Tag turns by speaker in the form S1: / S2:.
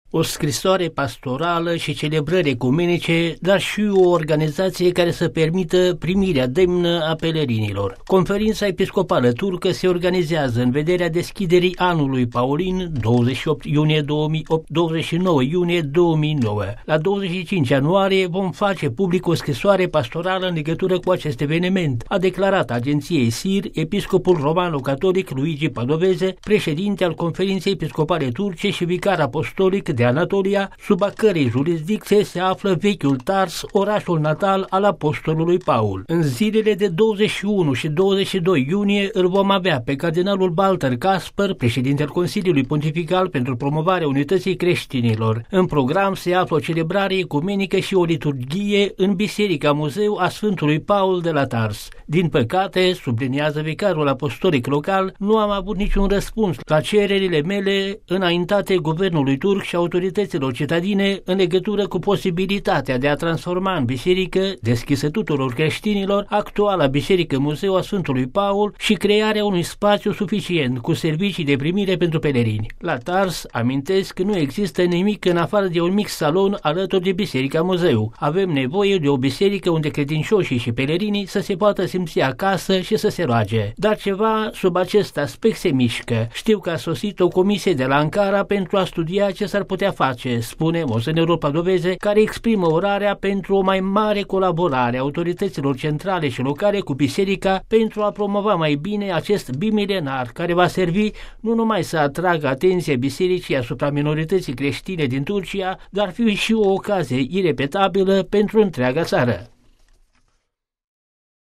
S1: o scrisoare pastorală și celebrări ecumenice, dar și o organizație care să permită primirea demnă a pelerinilor. Conferința episcopală turcă se organizează în vederea deschiderii anului paulin 28 iunie 2008, 29 iunie 2009. La 25 ianuarie vom face public o scrisoare pastorală în legătură cu acest eveniment, a declarat agenției SIR episcopul romano-catolic Luigi Padovese, președinte al Conferinței Episcopale Turce și vicar apostolic de Anatolia, sub a cărei jurisdicție se află vechiul Tars, orașul natal al apostolului Paul. În zilele de 21 și 22 iunie îl vom avea pe cardinalul Walter Kasper, președintele Consiliului Pontifical pentru promovarea unității creștinilor. În program se află o celebrare ecumenică și o liturghie în Biserica Muzeu a Sfântului Paul de la Tars. Din păcate, subliniază vicarul apostolic local, nu am avut niciun răspuns la cererile mele înaintate guvernului turc și autorităților citadine în legătură cu posibilitatea de a transforma în biserică, deschisă tuturor creștinilor, actuala Biserică Muzeu a Sfântului Paul și crearea unui spațiu suficient cu servicii de primire pentru pelerini. La Tars, amintesc că nu există nimic în afară de un mic salon alături de Biserica Muzeu. Avem nevoie de o biserică unde credincioșii și pelerinii să se poată simți acasă și să se roage. Dar ceva sub acest aspect se mișcă. Știu că a sosit o comisie de la Ankara pentru a studia ce s-ar putea face, spune Monsenerul Padovese, care exprimă orarea pentru o mai mare colaborare a autorităților centrale și locale cu biserica pentru a promova mai bine acest bimilenar care va servi nu numai să atragă atenția bisericii asupra minorității creștine din Turcia, dar fi și o ocazie irepetabilă pentru întreaga țară.